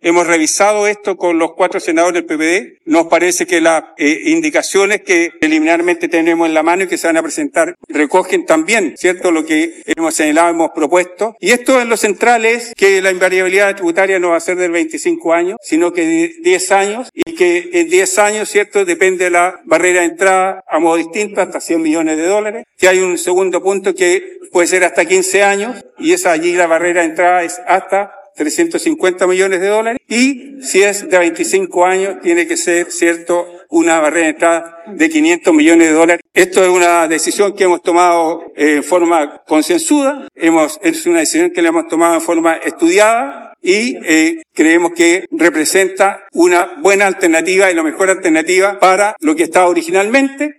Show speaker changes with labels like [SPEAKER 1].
[SPEAKER 1] hemos revisado esto con los 4 senadores del PPD. Nos parece que las indicaciones que preliminarmente tenemos en la mano y que se van a presentar recogen también, ¿cierto?, lo que hemos señalado, hemos propuesto. Y esto en lo central es que la invariabilidad tributaria no va a ser del 25 años, sino que de 10 años, y que en 10 años, ¿cierto?, depende de la barrera de entrada a modo distinto, hasta $100 millones. Que hay un segundo punto que puede ser hasta 15 años, y allí la barrera de entrada es hasta $350 millones. Y si es de 25 años, tiene que ser, ¿cierto?, una barrera de entrada de $500 millones. Esto es una decisión que hemos tomado en forma concienzuda, es una decisión que la hemos tomado en forma estudiada y creemos que representa una buena alternativa y la mejor alternativa para lo que estaba originalmente.